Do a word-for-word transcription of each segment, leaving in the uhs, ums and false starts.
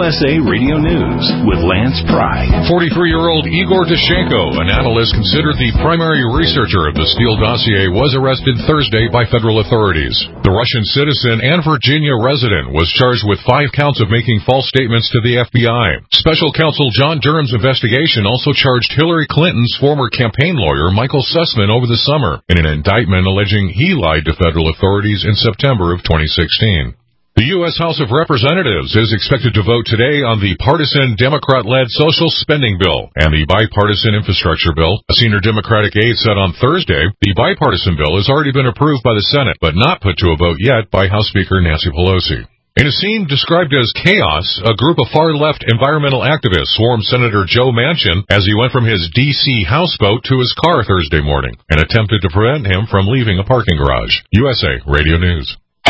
S A Radio News with Lance Pry. forty-three-year-old Igor Dushenko, an analyst considered the primary researcher of the Steele dossier, was arrested Thursday by federal authorities. The Russian citizen and Virginia resident was charged with five counts of making false statements to the F B I. Special counsel John Durham's investigation also charged Hillary Clinton's former campaign lawyer, Michael Sussman, over the summer in an indictment alleging he lied to federal authorities in September of twenty sixteen. The U S House of Representatives is expected to vote today on the partisan Democrat-led social spending bill and the bipartisan infrastructure bill. A senior Democratic aide said on Thursday the bipartisan bill has already been approved by the Senate, but not put to a vote yet by House Speaker Nancy Pelosi. In a scene described as chaos, a group of far-left environmental activists swarmed Senator Joe Manchin as he went from his D C houseboat to his car Thursday morning and attempted to prevent him from leaving a parking garage. U S A Radio News.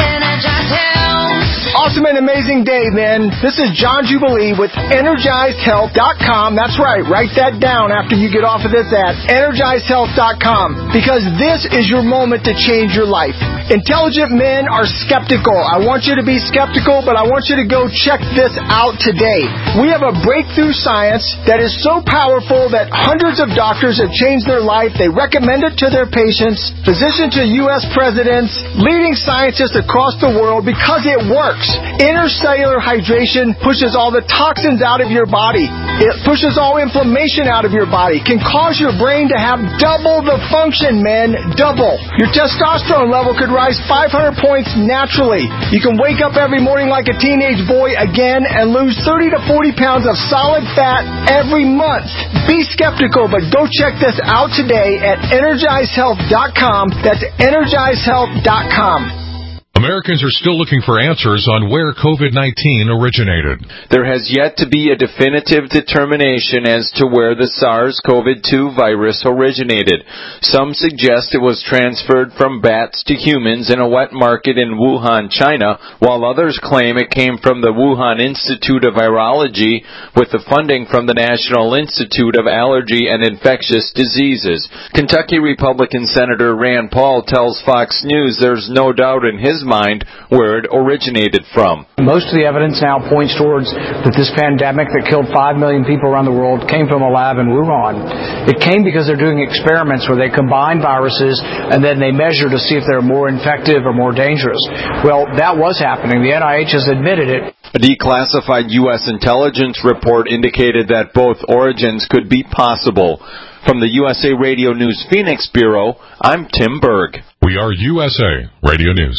Awesome and amazing day, man. This is John Jubilee with Energized Health dot com. That's right. Write that down after you get off of this at Energized Health dot com, because this is your moment to change your life. Intelligent men are skeptical. I want you to be skeptical, but I want you to go check this out today. We have a breakthrough science that is so powerful that hundreds of doctors have changed their life. They recommend it to their patients, physicians to U S presidents, leading scientists across the world, because it works. Intercellular hydration pushes all the toxins out of your body. It pushes all inflammation out of your body. Can cause your brain to have double the function, man. Double. Your testosterone level could rise five hundred points naturally. You can wake up every morning like a teenage boy again and lose thirty to forty pounds of solid fat every month. Be skeptical, but go check this out today at Energized Health dot com. That's Energized Health dot com. Americans are still looking for answers on where COVID nineteen originated. There has yet to be a definitive determination as to where the SARS-C o V two virus originated. Some suggest it was transferred from bats to humans in a wet market in Wuhan, China, while others claim it came from the Wuhan Institute of Virology with the funding from the National Institute of Allergy and Infectious Diseases. Kentucky Republican Senator Rand Paul tells Fox News there's no doubt in his mind where it originated from. Most of the evidence now points towards that this pandemic that killed five million people around the world came from a lab in Wuhan. It came because they're doing experiments where they combine viruses and then they measure to see if they're more infective or more dangerous. Well, that was happening. The N I H has admitted it. A declassified U S intelligence report indicated that both origins could be possible. From the U S A Radio News Phoenix Bureau, I'm Tim Berg. We are U S A Radio News.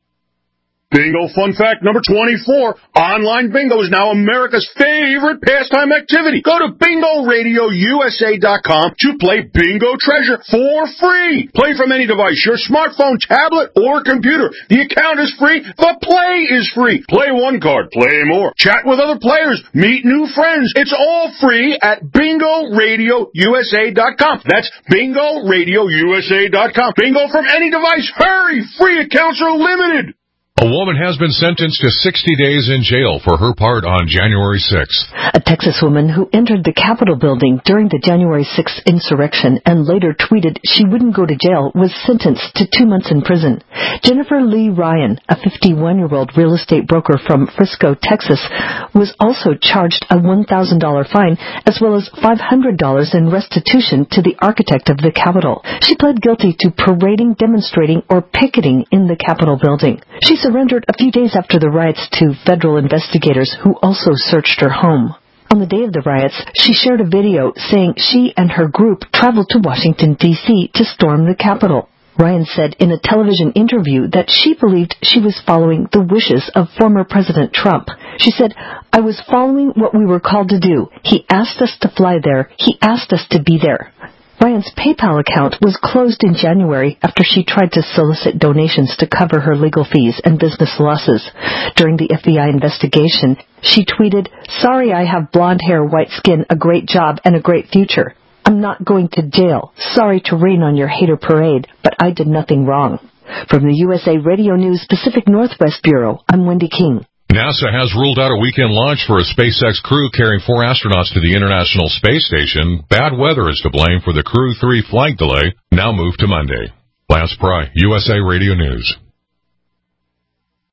Bingo fun fact number twenty-four. Online bingo is now America's favorite pastime activity. Go to bingo radio U S A dot com to play Bingo Treasure for free. Play from any device, your smartphone, tablet, or computer. The account is free. The play is free. Play one card, play more. Chat with other players. Meet new friends. It's all free at bingo radio U S A dot com. That's bingo radio U S A dot com. Bingo from any device. Hurry! Free accounts are limited. A woman has been sentenced to sixty days in jail for her part on January sixth. A Texas woman who entered the Capitol building during the January sixth insurrection and later tweeted she wouldn't go to jail was sentenced to two months in prison. Jennifer Lee Ryan, a fifty-one-year-old real estate broker from Frisco, Texas, was also charged a one thousand dollars fine as well as five hundred dollars in restitution to the architect of the Capitol. She pled guilty to parading, demonstrating, or picketing in the Capitol building. She surrendered a few days after the riots to federal investigators who also searched her home. On the day of the riots, she shared a video saying she and her group traveled to Washington, D C to storm the Capitol. Ryan said in a television interview that she believed she was following the wishes of former President Trump. She said, "I was following what we were called to do. He asked us to fly there. He asked us to be there." Ryan's PayPal account was closed in January after she tried to solicit donations to cover her legal fees and business losses. During the F B I investigation, she tweeted, "Sorry I have blonde hair, white skin, a great job, and a great future. I'm not going to jail. Sorry to rain on your hater parade, but I did nothing wrong." From the U S A Radio News Pacific Northwest Bureau, I'm Wendy King. NASA has ruled out a weekend launch for a SpaceX crew carrying four astronauts to the International Space Station. Bad weather is to blame for the Crew three flight delay, now moved to Monday. Lance Pry, U S A Radio News.